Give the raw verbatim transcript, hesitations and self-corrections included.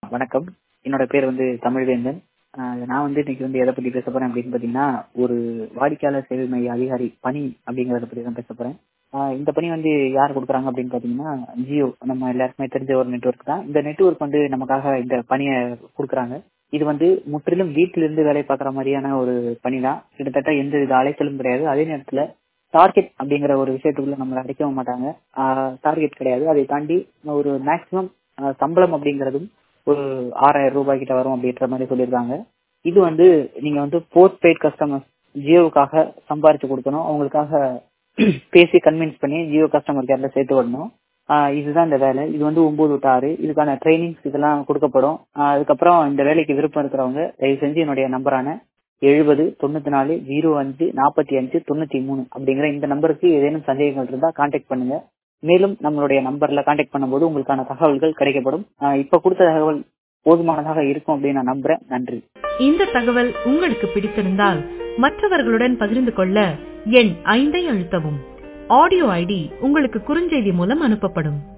வணக்கம். என்னோட பேர் வந்து தமிழ்வேந்தன். அ நான் வந்து இன்னைக்கு வந்து எத பத்தி பேச போறேன் அப்படின்னு பார்த்தீங்கன்னா, ஒரு வாடிக்கையாளர் சேவை மைய அதிகாரி பணி அப்படிங்கிறத பத்தி தான் பேச போறேன். அ இந்த பணி வந்து யார் குடுக்குறாங்க அப்படின்னு பார்த்தீங்கன்னா, ஜியோ நம்ம எல்லாருக்குமே தெரிஞ்ச ஒரு நெட்வொர்க் தான். இந்த நெட்வொர்க் வந்து நமக்காக இந்த பணிய குடுக்குறாங்க. இது வந்து முற்றிலும் வீட்டிலிருந்து வேலை பார்க்குற மாரியான ஒரு பணி தான். கிட்டத்தட்ட எந்தவித அலைச்சலும் கிடையாது. அதே நேரத்துல டார்கெட் அப்படிங்கிற ஒரு விஷயத்துக்குள்ள நம்மள அடைக்கவும் மாட்டாங்க. அ டார்கெட் கிடையாது. அதை தாண்டி ஒரு மேக்ஸிமம் அ சம்பளம் அப்படிங்கிறதும் ஒரு ரூ. ஆறாயிரம் கிட்ட வரும் அப்படின்ற மாரி சொல்லியிருக்காங்க. இது வந்து நீங்க வந்து போஸ்ட் பெய்ட் கஸ்டமர்ஸ் ஜியோவுக்காக சம்பாரிச்சு குடுக்கணும். அவங்களுக்காக பேசி கன்வின்ஸ் பண்ணி ஜியோ கஸ்டமர் கேர்ல சேர்த்து விடணும். ஆ இதுதான் இந்த வேலை. இது வந்து ஒன்பது டூ ஆறு இதுக்கான ட்ரெய்னிங்ஸ் இதெல்லாம் குடுக்கப்படும். அ அதுக்கப்புறம் இந்த வேலைக்கு விருப்பம் இருக்கிறவங்க தயவு செஞ்சு என்னுடைய நம்பரான எழுபது தொண்ணூத்தி நாலு ஜீரோ அஞ்சு நாற்பத்தி அஞ்சு தொண்ணூத்தி மூணு அப்படிங்கிற இந்த நம்பருக்கு ஏதேனும் சந்தேகங்கள் இருந்தா கான்டாக்ட் பண்ணுங்க. மேலும் நம்மளுடைய நம்பர்ல கான்டாக்ட் பண்ணும்போது உங்களுக்கான தகவல்கள் கிடைக்கப்படும். அ இப்ப குடுத்த தகவல் போதுமானதாக இருக்கும் அப்படின்னு நான் நம்புறேன். நன்றி. இந்த தகவல் உங்களுக்கு பிடித்திருந்தால் மற்றவர்களுடன் பகிர்ந்து கொள்ள எண் ஐந்தை அழுத்தவும். ஆடியோ ஐடி உங்களுக்கு குறுஞ்செய்தி மூலம் அனுப்பப்படும்.